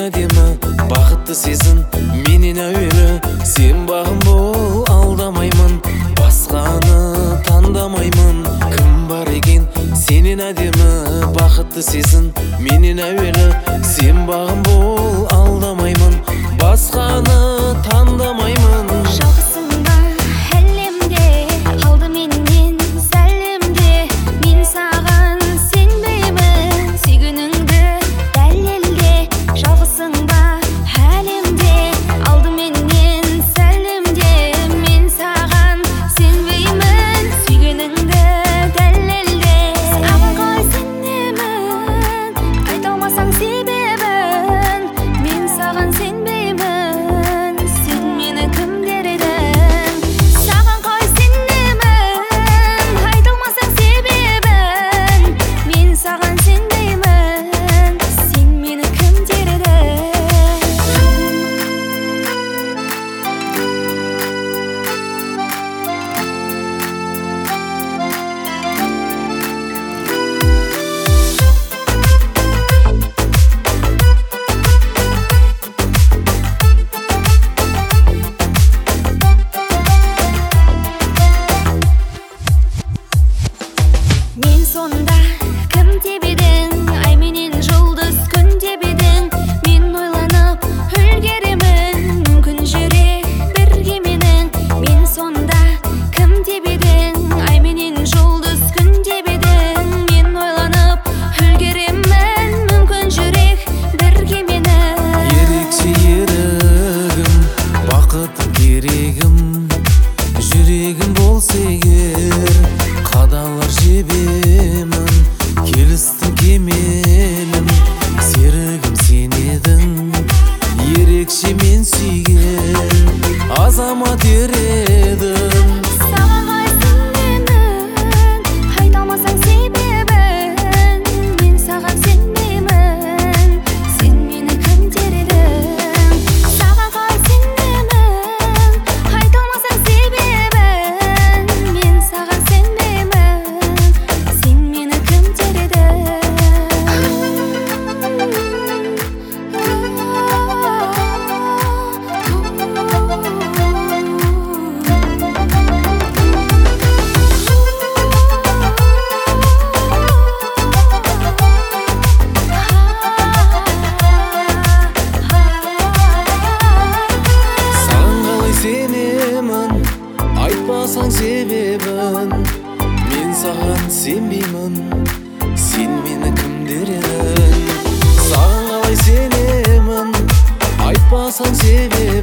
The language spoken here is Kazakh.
әдемі, бақытты сезін менен әуелі. Сен бағым бол, алдамаймын, басқаны таңдамаймын. Кім бар екен сенен әдемі, бақытты сезін менен әуелі. Сен бағым бол, алдамаймын, басқаны таңдамаймын. Жалғызсың ба әлемде, алдыменен сәлемде. Мен саған сенбеймін, сүйгеніңді дәлелде. Жалғызсың ба әлемде, алдыменен сәлемде. Мен саған сенбеймін, сүйгеніңді дәлелде. Саған қалай сенемін, айта алмасаң себебін. Мен саған сенбеймін, сен мені кім дер едің? Саған қалай сенемін, айта алмасаң себебін. Мен саған сенбеймін, сен мені кім дер едің? Мен сонда кім деп едің? Ай менен жұлдыз күн деп едің? Мен ойланып үлгеремін, мүмкін жүрек бірге менің. Мен сонда кім деп едің? Ай менен жұлдыз күн деп едің? Мен ойланып үлгеремін, мүмкін жүрек бірге менің. Ерекше ерігім, бақытым керегім, жүрегім болса егер, қадалар жебемін, келістің кемелім. Серігім сен едің, ерекше мен сүйген азамат ер едің. Саған қалай сенемін, айта алмасаң себебін. Мен саған сенбеймін, сен мені кім дер едің? Саған қалай сенемін, айта алмасаң себебін. Мен саған сенбеймін, сен мені кім дер едің? Саған қалай сенемін, айтпасаң себебін. Мен саған сенбеймін, сен мені кім дер едің? Саған қалай сенемін, айтпасаң себебін.